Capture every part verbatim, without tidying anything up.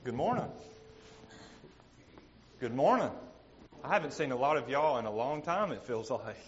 Good morning. Good morning. I haven't seen a lot of y'all in a long time, it feels like.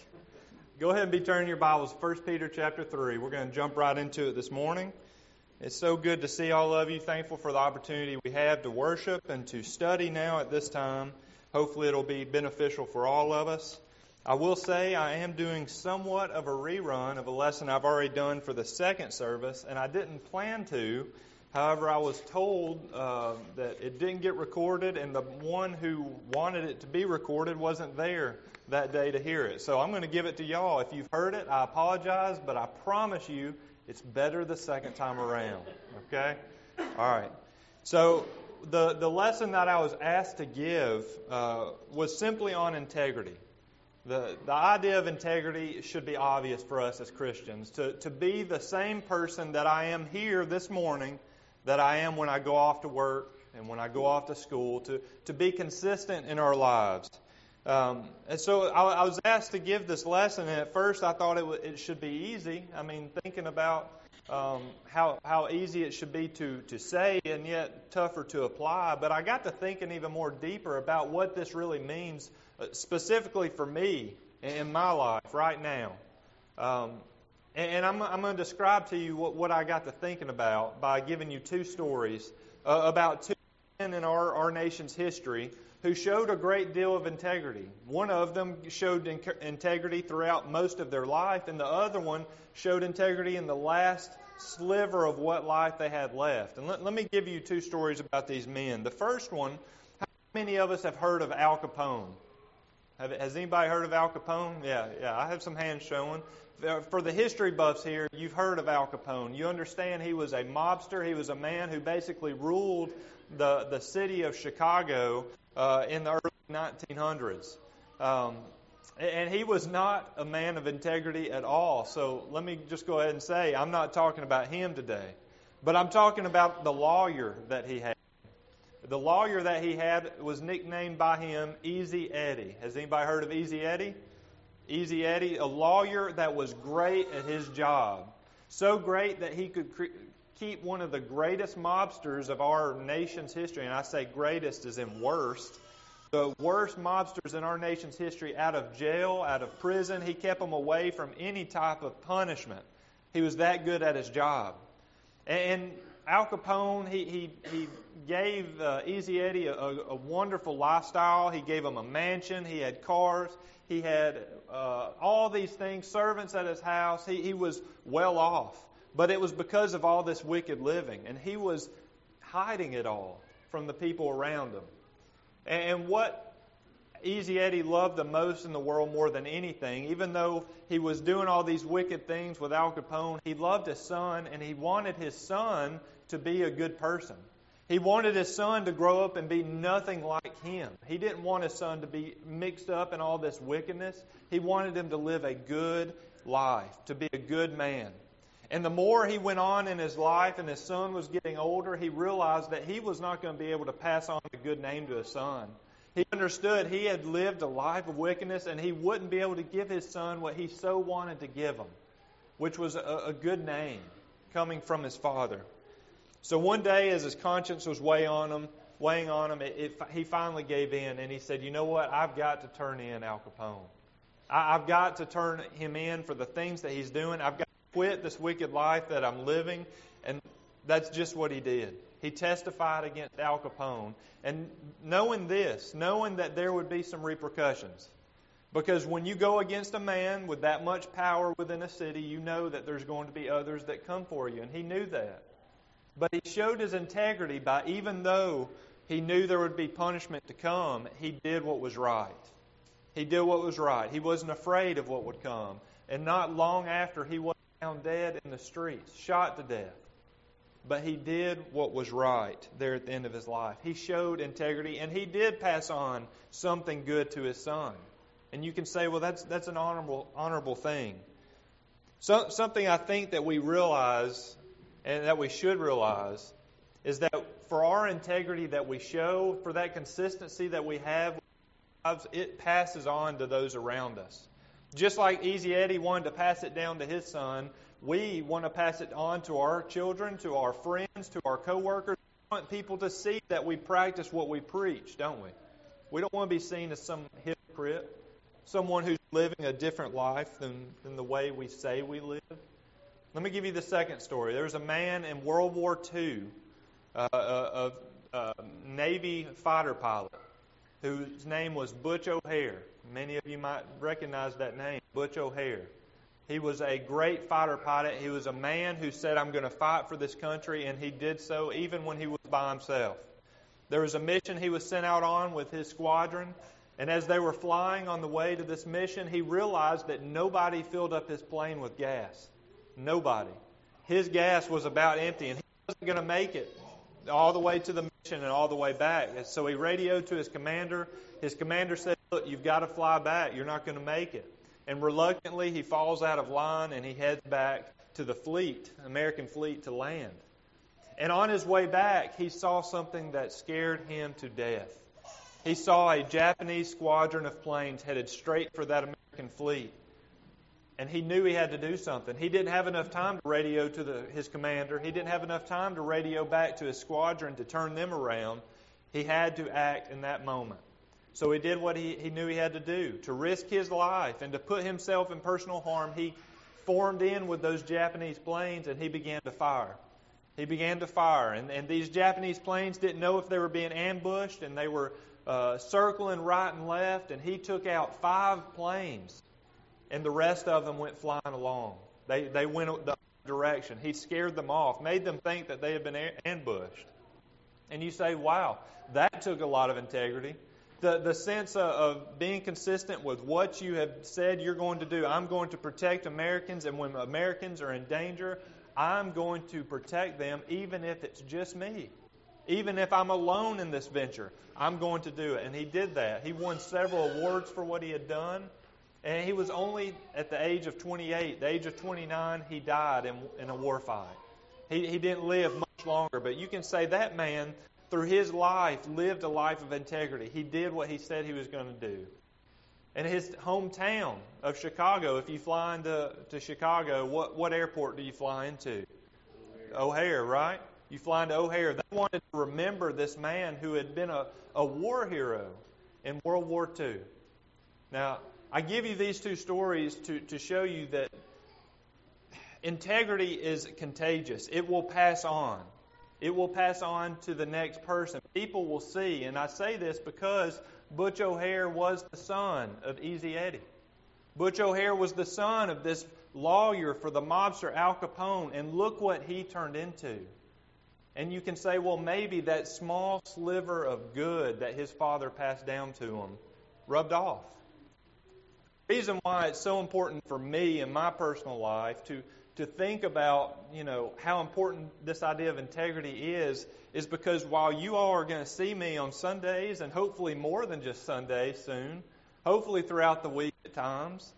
Go ahead and be turning your Bibles, First Peter chapter three. We're going to jump right into it this morning. It's so good to see all of you. Thankful for the opportunity we have to worship and to study now at this time. Hopefully it'll be beneficial for all of us. I will say I am doing somewhat of a rerun of a lesson I've already done for the second service, and I didn't plan to. However, I was told uh, that it didn't get recorded, and the one who wanted it to be recorded wasn't there that day to hear it. So I'm going to give it to y'all. If you've heard it, I apologize, but I promise you it's better the second time around. Okay? All right. So the, the lesson that I was asked to give uh, was simply on integrity. The, the idea of integrity should be obvious for us as Christians. To, to be the same person that I am here this morning that I am when I go off to work and when I go off to school, to, to be consistent in our lives. Um, and so I, I was asked to give this lesson, and at first I thought it, w- it should be easy. I mean, thinking about um, how how easy it should be to, to say and yet tougher to apply. But I got to thinking even more deeper about what this really means, uh, specifically for me in my life right now. Um, And I'm, I'm going to describe to you what, what I got to thinking about by giving you two stories uh, about two men in our, our nation's history who showed a great deal of integrity. One of them showed in- integrity throughout most of their life, and the other one showed integrity in the last sliver of what life they had left. And let, let me give you two stories about these men. The first one, how many of us have heard of Al Capone? Have, has anybody heard of Al Capone? Yeah, yeah, I have some hands showing. For the history buffs here, you've heard of Al Capone. You understand he was a mobster. He was a man who basically ruled the, the city of Chicago uh, in the early nineteen hundreds. Um, and he was not a man of integrity at all. So let me just go ahead and say, I'm not talking about him today. But I'm talking about the lawyer that he had. The lawyer that he had was nicknamed by him Easy Eddie. Has anybody heard of Easy Eddie? Easy Eddie, a lawyer that was great at his job. So great that he could cre- keep one of the greatest mobsters of our nation's history, and I say greatest as in worst, the worst mobsters in our nation's history out of jail, out of prison. He kept them away from any type of punishment. He was that good at his job. And Al Capone, he he, he gave uh, Easy Eddie a, a wonderful lifestyle. He gave him a mansion. He had cars. He had uh, all these things, servants at his house. He, he was well off. But it was because of all this wicked living. And he was hiding it all from the people around him. And what Easy Eddie loved the most in the world more than anything, even though he was doing all these wicked things with Al Capone, he loved his son, and he wanted his son to be a good person. He wanted his son to grow up and be nothing like him. He didn't want his son to be mixed up in all this wickedness. He wanted him to live a good life, to be a good man. And the more he went on in his life and his son was getting older, he realized that he was not going to be able to pass on a good name to his son. He understood he had lived a life of wickedness, and he wouldn't be able to give his son what he so wanted to give him, which was a, a good name coming from his father. So one day, as his conscience was weighing on him, weighing on him, it, it, he finally gave in, and he said, "You know what? I've got to turn in Al Capone. I, I've got to turn him in for the things that he's doing. I've got to quit this wicked life that I'm living." And that's just what he did. He testified against Al Capone, and knowing this, knowing that there would be some repercussions. Because when you go against a man with that much power within a city, you know that there's going to be others that come for you, and he knew that. But he showed his integrity by, even though he knew there would be punishment to come, he did what was right. He did what was right. He wasn't afraid of what would come. And not long after, he was found dead in the streets, shot to death. But he did what was right there at the end of his life. He showed integrity, and he did pass on something good to his son. And you can say, well, that's that's an honorable honorable thing. So, something I think that we realize, and that we should realize, is that for our integrity that we show, for that consistency that we have, it passes on to those around us. Just like Easy Eddie wanted to pass it down to his son, we want to pass it on to our children, to our friends, to our coworkers, want people to see that we practice what we preach, don't we? We don't want to be seen as some hypocrite, someone who's living a different life than, than the way we say we live. Let me give you the second story. There was a man in World War Two, uh, a, a Navy fighter pilot, whose name was Butch O'Hare. Many of you might recognize that name, Butch O'Hare. He was a great fighter pilot. He was a man who said, I'm going to fight for this country, and he did so even when he was by himself. There was a mission he was sent out on with his squadron, and as they were flying on the way to this mission, he realized that nobody filled up his plane with gas. Nobody. His gas was about empty, and he wasn't going to make it all the way to the mission and all the way back. And so he radioed to his commander. His commander said, look, you've got to fly back. You're not going to make it. And reluctantly, he falls out of line and he heads back to the fleet, American fleet, to land. And on his way back, he saw something that scared him to death. He saw a Japanese squadron of planes headed straight for that American fleet. And he knew he had to do something. He didn't have enough time to radio to the, his commander. He didn't have enough time to radio back to his squadron to turn them around. He had to act in that moment. So he did what he, he knew he had to do, to risk his life and to put himself in personal harm. He formed in with those Japanese planes and he began to fire. He began to fire. And, and these Japanese planes didn't know if they were being ambushed, and they were uh, circling right and left. And he took out five planes, and the rest of them went flying along. They, they went the other direction. He scared them off, made them think that they had been ambushed. And you say, wow, that took a lot of integrity. The, the sense of, of being consistent with what you have said you're going to do. I'm going to protect Americans, and when Americans are in danger, I'm going to protect them even if it's just me. Even if I'm alone in this venture, I'm going to do it. And he did that. He won several awards for what he had done. And he was only at the age of twenty-eight. The age of twenty-nine, he died in, in a war fight. He, he didn't live much longer. But you can say that man, through his life, lived a life of integrity. He did what he said he was going to do. And his hometown of Chicago, if you fly into to Chicago, what, what airport do you fly into? O'Hare, right? You fly into O'Hare. They wanted to remember this man who had been a, a war hero in World War Two. Now, I give you these two stories to, to show you that integrity is contagious. It will pass on. It will pass on to the next person. People will see, and I say this because Butch O'Hare was the son of Easy Eddie. Butch O'Hare was the son of this lawyer for the mobster Al Capone, and look what he turned into. And you can say, well, maybe that small sliver of good that his father passed down to him rubbed off. The reason why it's so important for me in my personal life to to think about, you know, how important this idea of integrity is, is because while you all are going to see me on Sundays, and hopefully more than just Sundays soon, hopefully throughout the week at times,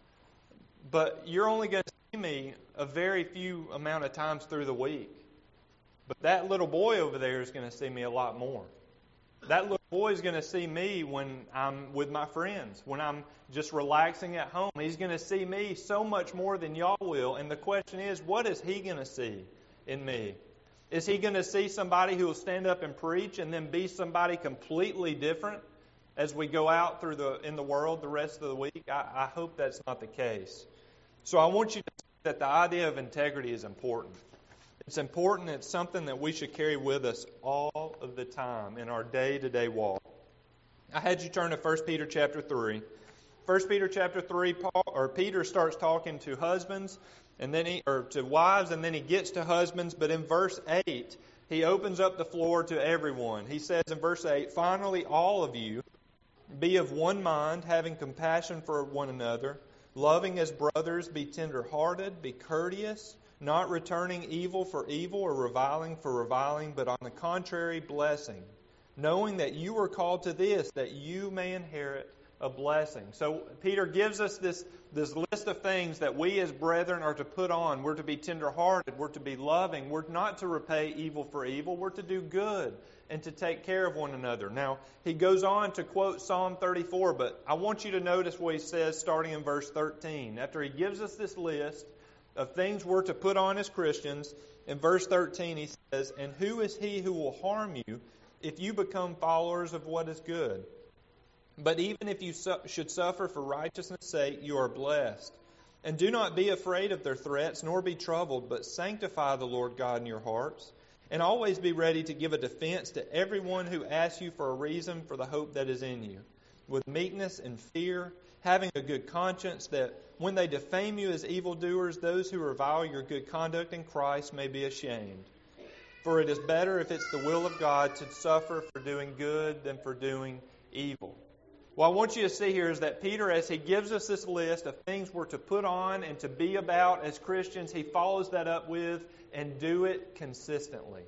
but you're only going to see me a very few amount of times through the week. But that little boy over there is going to see me a lot more. That little boy is going to see me when I'm with my friends, when I'm just relaxing at home. He's going to see me so much more than y'all will. And the question is, what is he going to see in me? Is he going to see somebody who will stand up and preach and then be somebody completely different as we go out through the in the world the rest of the week? I, I hope that's not the case. So I want you to see that the idea of integrity is important. It's important. It's something that we should carry with us all of the time in our day-to-day walk. I had you turn to First Peter chapter three. First Peter chapter three, Paul or Peter starts talking to husbands, and then he or to wives, and then he gets to husbands. But in verse eight, he opens up the floor to everyone. He says in verse eight, "Finally, all of you, be of one mind, having compassion for one another, loving as brothers, be tender-hearted, be courteous, not returning evil for evil or reviling for reviling, but on the contrary, blessing, knowing that you were called to this, that you may inherit a blessing." So Peter gives us this, this list of things that we as brethren are to put on. We're to be tender-hearted. We're to be loving. We're not to repay evil for evil. We're to do good and to take care of one another. Now, he goes on to quote Psalm thirty-four, but I want you to notice what he says starting in verse thirteen. After he gives us this list of things we're to put on as Christians, in verse thirteen he says, "And who is he who will harm you if you become followers of what is good? But even if you su- should suffer for righteousness' sake, you are blessed. And do not be afraid of their threats, nor be troubled, but sanctify the Lord God in your hearts. And always be ready to give a defense to everyone who asks you for a reason for the hope that is in you, with meekness and fear, having a good conscience, that when they defame you as evildoers, those who revile your good conduct in Christ may be ashamed. For it is better, if it's the will of God, to suffer for doing good than for doing evil." What I want you to see here is that Peter, as he gives us this list of things we're to put on and to be about as Christians, he follows that up with, "and do it consistently."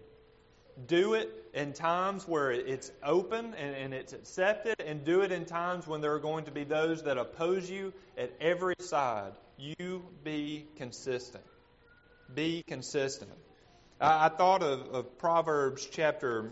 Do it in times where it's open and, and it's accepted, and do it in times when there are going to be those that oppose you at every side. You be consistent. Be consistent. I, I thought of, of Proverbs chapter,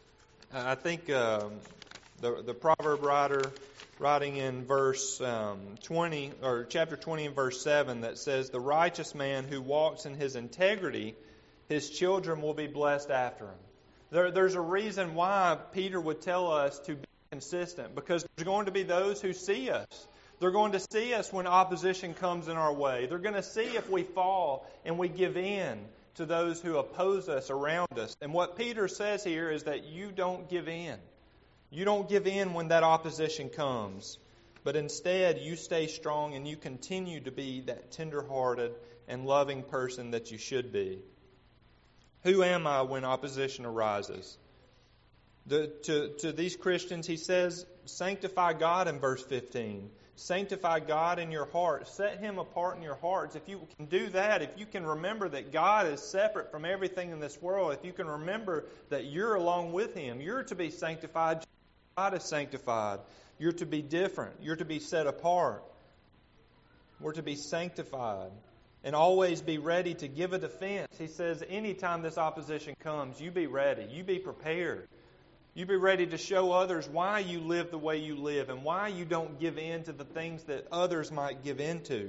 I think um, the, the proverb writer writing in verse um, twenty, or chapter twenty and verse seven, that says, "The righteous man who walks in his integrity, his children will be blessed after him." There, there's a reason why Peter would tell us to be consistent, because there's going to be those who see us. They're going to see us when opposition comes in our way. They're going to see if we fall and we give in to those who oppose us around us. And what Peter says here is that you don't give in. You don't give in when that opposition comes, but instead you stay strong and you continue to be that tender-hearted and loving person that you should be. Who am I when opposition arises? The, to, to these Christians, he says, sanctify God in verse fifteen. Sanctify God in your heart. Set Him apart in your hearts. If you can do that, if you can remember that God is separate from everything in this world, if you can remember that you're along with Him, you're to be sanctified. God is sanctified. You're to be different. You're to be set apart. We're to be sanctified. And always be ready to give a defense. He says, anytime this opposition comes, you be ready. You be prepared. You be ready to show others why you live the way you live and why you don't give in to the things that others might give in to.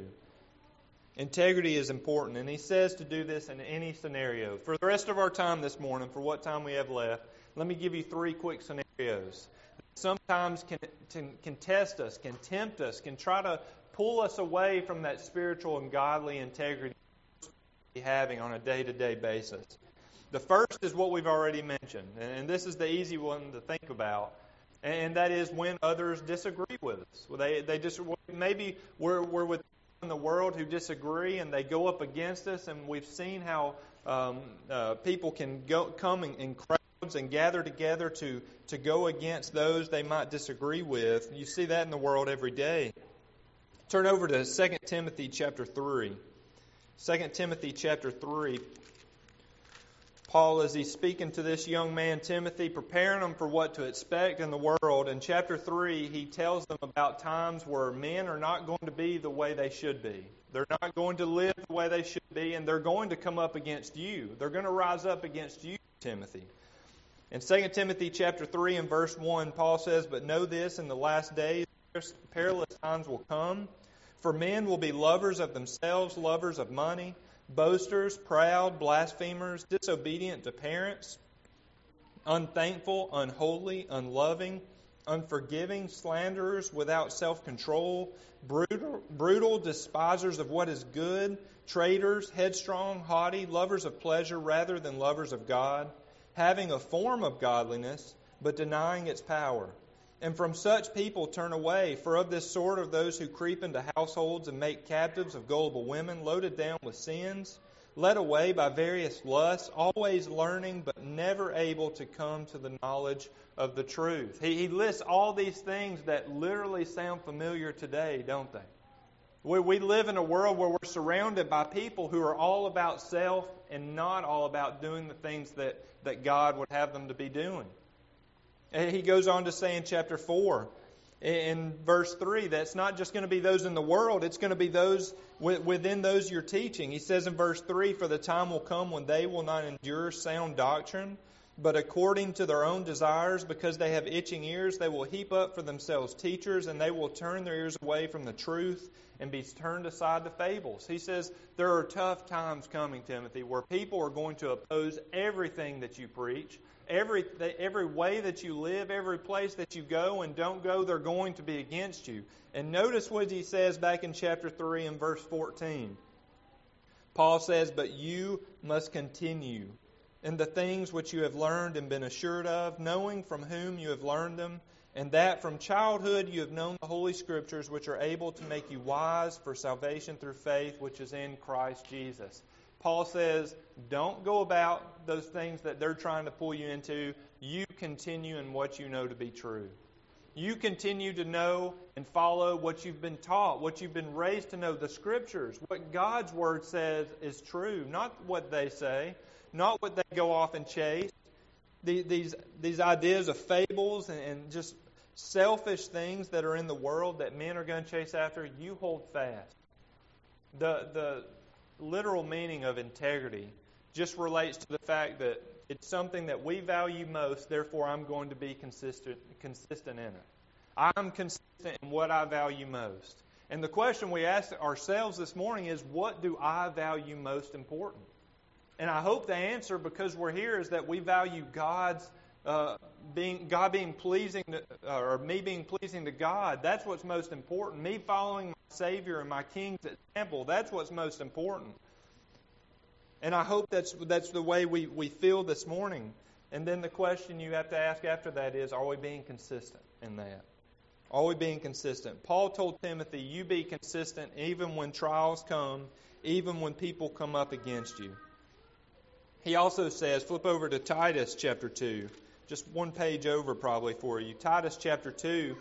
Integrity is important, and he says to do this in any scenario. For the rest of our time this morning, for what time we have left, let me give you three quick scenarios. Sometimes can, can, can test us, can tempt us, can try to pull us away from that spiritual and godly integrity we're having on a day-to-day basis. The first is what we've already mentioned, and this is the easy one to think about, and that is when others disagree with us. Well, they they just maybe we're we're with people in the world who disagree, and they go up against us, and we've seen how um, uh, people can go come in, in crowds and gather together to to go against those they might disagree with. You see that in the world every day. Turn over to Second Timothy chapter three. Second Timothy chapter three. Paul, as he's speaking to this young man, Timothy, preparing him for what to expect in the world, in chapter three, he tells them about times where men are not going to be the way they should be. They're not going to live the way they should be, and they're going to come up against you. They're going to rise up against you, Timothy. In Second Timothy chapter three and verse one, Paul says, "But know this, in the last days perilous times will come, for men will be lovers of themselves, lovers of money, boasters, proud, blasphemers, disobedient to parents, unthankful, unholy, unloving, unforgiving, slanderers, without self-control, brutal, brutal, despisers of what is good, traitors, headstrong, haughty, lovers of pleasure rather than lovers of God, having a form of godliness, but denying its power. And from such people turn away, for of this sort are those who creep into households and make captives of gullible women, loaded down with sins, led away by various lusts, always learning but never able to come to the knowledge of the truth." He, he lists all these things that literally sound familiar today, don't they? We, we live in a world where we're surrounded by people who are all about self and not all about doing the things that, that God would have them to be doing. He goes on to say in chapter four, in verse three, that's not just going to be those in the world, it's going to be those within those you're teaching. He says in verse three, "For the time will come when they will not endure sound doctrine, But according to their own desires, because they have itching ears, they will heap up for themselves teachers, and they will turn their ears away from the truth and be turned aside to fables. He says there are tough times coming, Timothy, where people are going to oppose everything that you preach. Every, every way that you live, every place that you go and don't go, they're going to be against you. And notice what he says back in chapter three and verse fourteen. Paul says, "But you must continue in the things which you have learned and been assured of, knowing from whom you have learned them, and that from childhood you have known the Holy Scriptures, which are able to make you wise for salvation through faith, which is in Christ Jesus." Paul says, don't go about those things that they're trying to pull you into. You continue in what you know to be true. You continue to know and follow what you've been taught, what you've been raised to know, the Scriptures, what God's Word says is true, not what they say, not what they go off and chase. These, these ideas of fables and just selfish things that are in the world that men are going to chase after, you hold fast. The, the literal meaning of integrity just relates to the fact that it's something that we value most, therefore I'm going to be consistent, consistent in it. I'm consistent in what I value most. And the question we ask ourselves this morning is, what do I value most important? And I hope the answer, because we're here, is that we value God's uh, being God being pleasing, to, uh, or me being pleasing to God. That's what's most important. Me following my Savior and my King's example. That's what's most important. And I hope that's that's the way we, we feel this morning. And then the question you have to ask after that is, are we being consistent in that? Are we being consistent? Paul told Timothy, you be consistent even when trials come, even when people come up against you. He also says, flip over to Titus chapter two. Just one page over probably for you. Titus chapter two,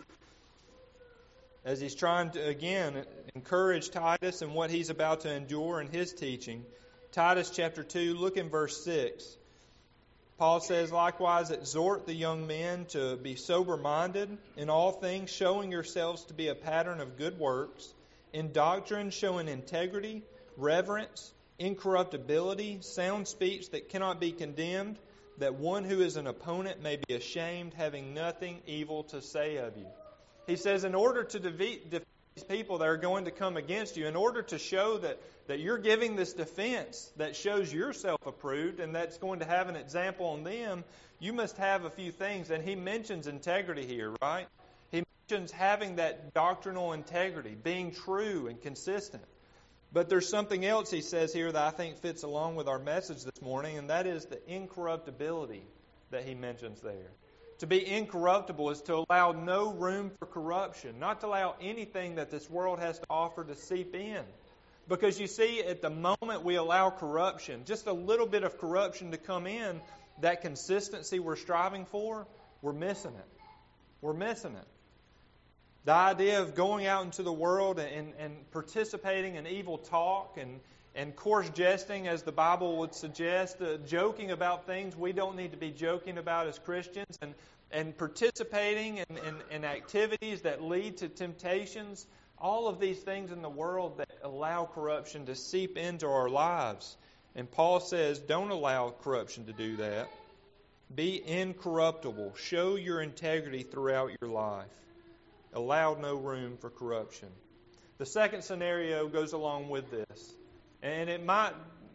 as he's trying to, again, encourage Titus in what he's about to endure in his teaching. Titus chapter two, look in verse six. Paul says, likewise, exhort the young men to be sober-minded in all things, showing yourselves to be a pattern of good works, in doctrine showing integrity, reverence, incorruptibility, sound speech that cannot be condemned, that one who is an opponent may be ashamed, having nothing evil to say of you. He says, in order to defeat, defeat these people that are going to come against you, in order to show that, that you're giving this defense that shows you're self-approved and that's going to have an example on them, you must have a few things. And he mentions integrity here, right? He mentions having that doctrinal integrity, being true and consistent. But there's something else he says here that I think fits along with our message this morning, and that is the incorruptibility that he mentions there. To be incorruptible is to allow no room for corruption, not to allow anything that this world has to offer to seep in. Because you see, at the moment we allow corruption, just a little bit of corruption to come in, that consistency we're striving for, we're missing it. We're missing it. The idea of going out into the world and, and participating in evil talk and, and coarse jesting, as the Bible would suggest, uh, joking about things we don't need to be joking about as Christians, and, and participating in, in, in activities that lead to temptations, all of these things in the world that allow corruption to seep into our lives. And Paul says, don't allow corruption to do that. Be incorruptible. Show your integrity throughout your life. Allow no room for corruption. The second scenario goes along with this. And it might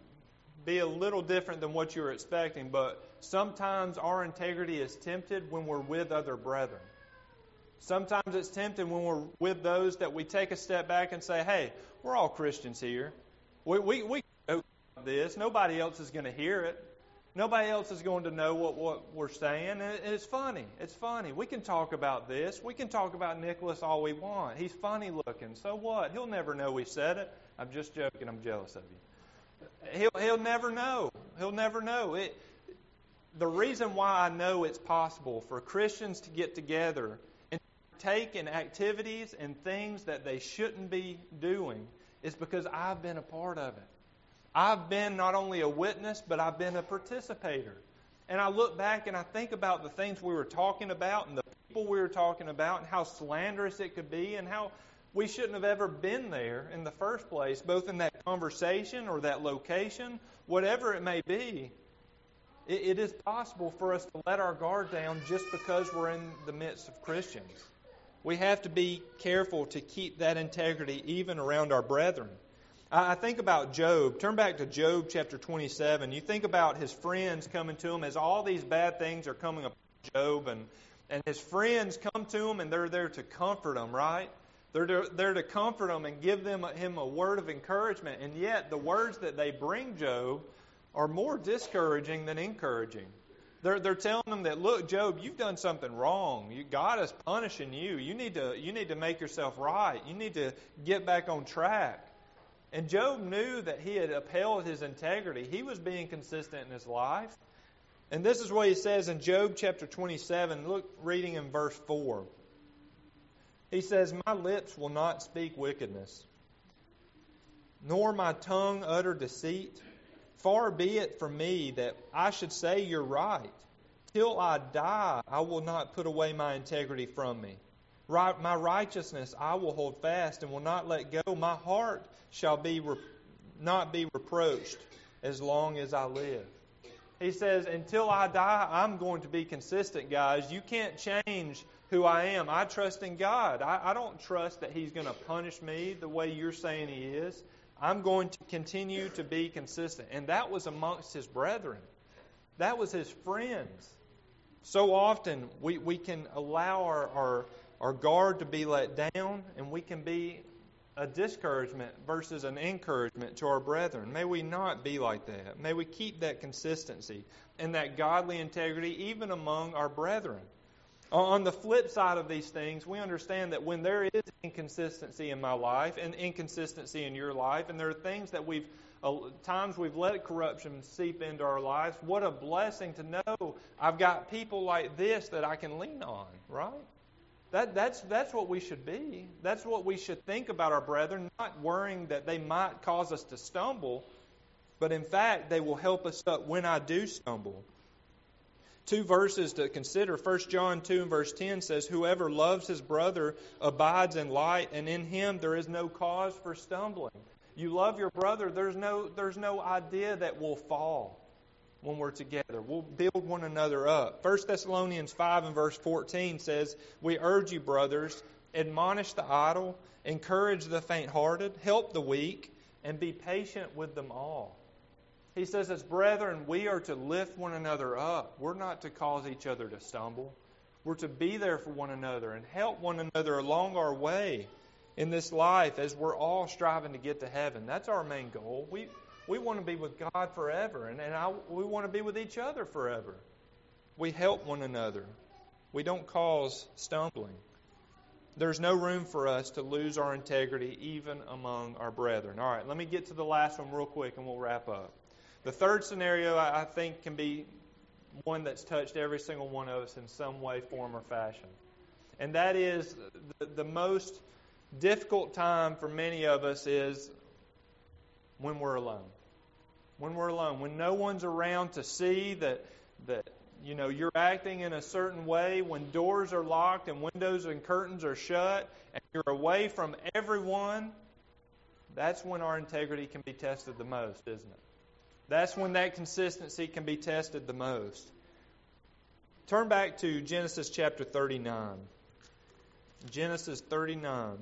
be a little different than what you're expecting, but sometimes our integrity is tempted when we're with other brethren. Sometimes it's tempted when we're with those that we take a step back and say, hey, we're all Christians here. We we, we know this. Nobody else is going to hear it. Nobody else is going to know what, what we're saying. And it's funny. It's funny. We can talk about this. We can talk about Nicholas all we want. He's funny looking. So what? He'll never know we said it. I'm just joking. I'm jealous of you. He'll, he'll never know. He'll never know. It, the reason why I know it's possible for Christians to get together and take in activities and things that they shouldn't be doing is because I've been a part of it. I've been not only a witness, but I've been a participator. And I look back and I think about the things we were talking about and the people we were talking about and how slanderous it could be and how we shouldn't have ever been there in the first place, both in that conversation or that location, whatever it may be. It, it is possible for us to let our guard down just because we're in the midst of Christians. We have to be careful to keep that integrity even around our brethren. I, I think about Job. Turn back to Job chapter twenty-seven. You think about his friends coming to him as all these bad things are coming upon Job, and, and his friends come to him and they're there to comfort him, right? They're to, they're to comfort him and give them him a word of encouragement. And yet the words that they bring Job are more discouraging than encouraging. They're, they're telling him that, look, Job, you've done something wrong. You, God is punishing you. You need to you need to make yourself right. You need to get back on track. And Job knew that he had upheld his integrity. He was being consistent in his life. And this is what he says in Job chapter twenty-seven. Look, reading in verse four. He says, my lips will not speak wickedness, nor my tongue utter deceit. Far be it from me that I should say you're right. Till I die, I will not put away my integrity from me. Right, my righteousness I will hold fast and will not let go. My heart shall be re- not be reproached as long as I live. He says, until I die, I'm going to be consistent, guys. You can't change who I am. I trust in God. I, I don't trust that He's going to punish me the way you're saying He is. I'm going to continue to be consistent. And that was amongst His brethren. That was His friends. So often we, we can allow our, our, our guard to be let down, and we can be a discouragement versus an encouragement to our brethren. May we not be like that. May we keep that consistency and that godly integrity even among our brethren. On the flip side of these things, we understand that when there is inconsistency in my life and inconsistency in your life, and there are things that we've, uh, times we've let corruption seep into our lives, what a blessing to know I've got people like this that I can lean on, right? That, that's, that's what we should be. That's what we should think about our brethren, not worrying that they might cause us to stumble, but in fact, they will help us up when I do stumble. Two verses to consider. First John two and verse ten says, whoever loves his brother abides in light, and in him there is no cause for stumbling. You love your brother, there's no, there's no idea that we'll fall when we're together. We'll build one another up. First Thessalonians five and verse fourteen says, we urge you, brothers, admonish the idle, encourage the faint-hearted, help the weak, and be patient with them all. He says, as brethren, we are to lift one another up. We're not to cause each other to stumble. We're to be there for one another and help one another along our way in this life as we're all striving to get to heaven. That's our main goal. We we want to be with God forever, and, and I, we want to be with each other forever. We help one another. We don't cause stumbling. There's no room for us to lose our integrity even among our brethren. All right, let me get to the last one real quick and we'll wrap up. The third scenario, I think, can be one that's touched every single one of us in some way, form, or fashion. And that is the, the most difficult time for many of us is when we're alone. When we're alone. When no one's around to see that, that you know, you're acting in a certain way, when doors are locked and windows and curtains are shut, and you're away from everyone, that's when our integrity can be tested the most, isn't it? That's when that consistency can be tested the most. Turn back to Genesis chapter thirty-nine. Genesis thirty-nine.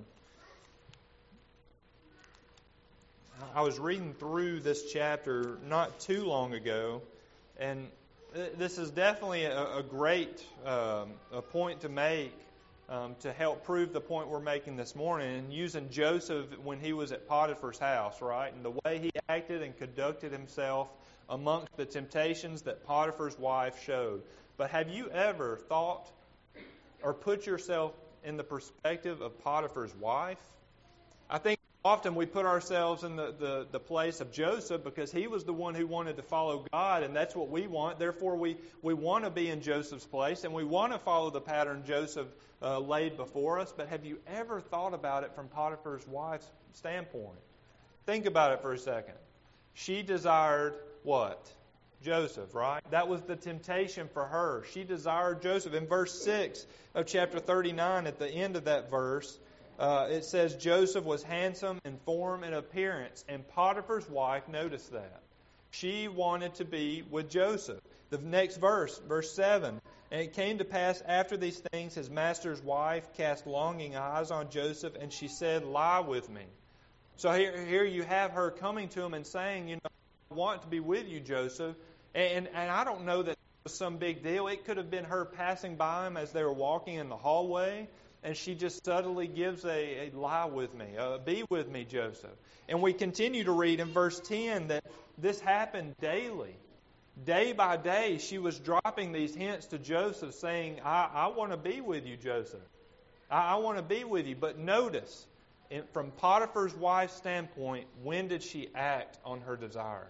I was reading through this chapter not too long ago, and this is definitely a, a great um, a point to make um, to help prove the point we're making this morning, and using Joseph when he was at Potiphar's house, right? And the way he acted and conducted himself amongst the temptations that Potiphar's wife showed. But have you ever thought or put yourself in the perspective of Potiphar's wife? I think often we put ourselves in the, the, the place of Joseph because he was the one who wanted to follow God, and that's what we want. Therefore, we, we want to be in Joseph's place, and we want to follow the pattern Joseph uh, laid before us. But have you ever thought about it from Potiphar's wife's standpoint? Think about it for a second. She desired what? Joseph, right? That was the temptation for her. She desired Joseph. In verse six of chapter thirty-nine, at the end of that verse, Uh, it says Joseph was handsome in form and appearance, and Potiphar's wife noticed that. She wanted to be with Joseph. The next verse, verse seven. And it came to pass after these things, his master's wife cast longing eyes on Joseph, and she said, lie with me. So here, here you have her coming to him and saying, you know, I want to be with you, Joseph. And, and I don't know that it was some big deal. It could have been her passing by him as they were walking in the hallway, and she just subtly gives a, a lie with me, uh, be with me, Joseph. And we continue to read in verse ten that this happened daily. Day by day, she was dropping these hints to Joseph saying, I, I want to be with you, Joseph. I, I want to be with you. But notice, in, from Potiphar's wife's standpoint, when did she act on her desire?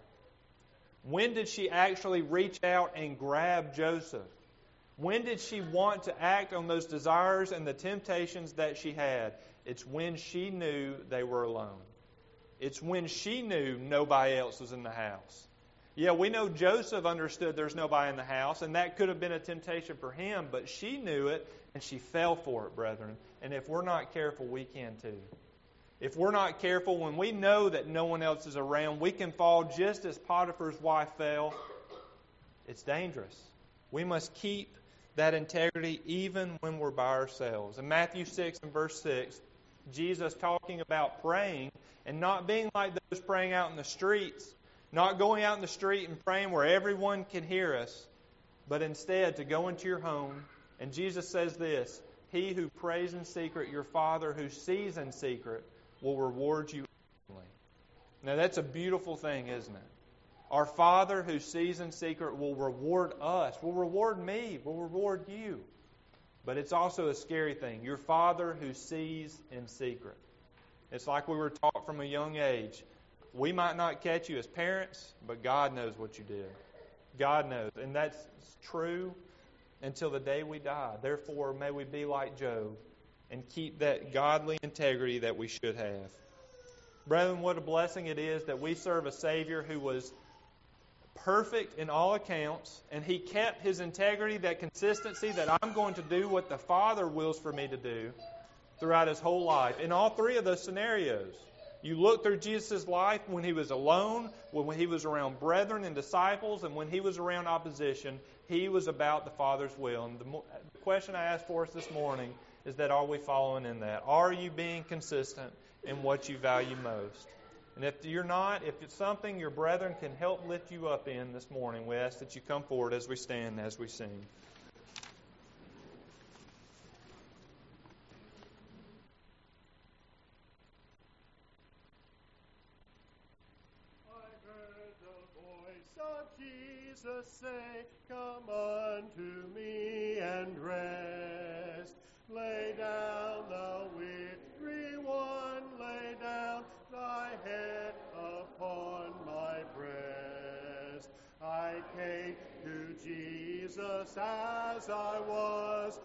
When did she actually reach out and grab Joseph? When did she want to act on those desires and the temptations that she had? It's when she knew they were alone. It's when she knew nobody else was in the house. Yeah, we know Joseph understood there's nobody in the house, and that could have been a temptation for him, but she knew it, and she fell for it, brethren. And if we're not careful, we can too. If we're not careful, when we know that no one else is around, we can fall just as Potiphar's wife fell. It's dangerous. We must keep that integrity even when we're by ourselves. In Matthew six and verse six, Jesus talking about praying and not being like those praying out in the streets, not going out in the street and praying where everyone can hear us, but instead to go into your home. And Jesus says this, he who prays in secret, your Father who sees in secret, will reward you openly. Now that's a beautiful thing, isn't it? Our Father who sees in secret will reward us, will reward me, will reward you. But it's also a scary thing. Your Father who sees in secret. It's like we were taught from a young age. We might not catch you as parents, but God knows what you did. God knows. And that's true until the day we die. Therefore, may we be like Job and keep that godly integrity that we should have. Brethren, what a blessing it is that we serve a Savior who was perfect in all accounts, and He kept His integrity, that consistency that I'm going to do what the Father wills for me to do throughout His whole life. In all three of those scenarios, you look through Jesus' life when He was alone, when He was around brethren and disciples, and when He was around opposition, He was about the Father's will. And the, mo- the question I ask for us this morning is that are we following in that? Are you being consistent in what you value most? And if you're not, if it's something your brethren can help lift you up in this morning, we ask that you come forward as we stand, as we sing. Jesus say, come unto me and rest. Lay down the weary one, lay down thy head upon my breast. I came to Jesus as I was,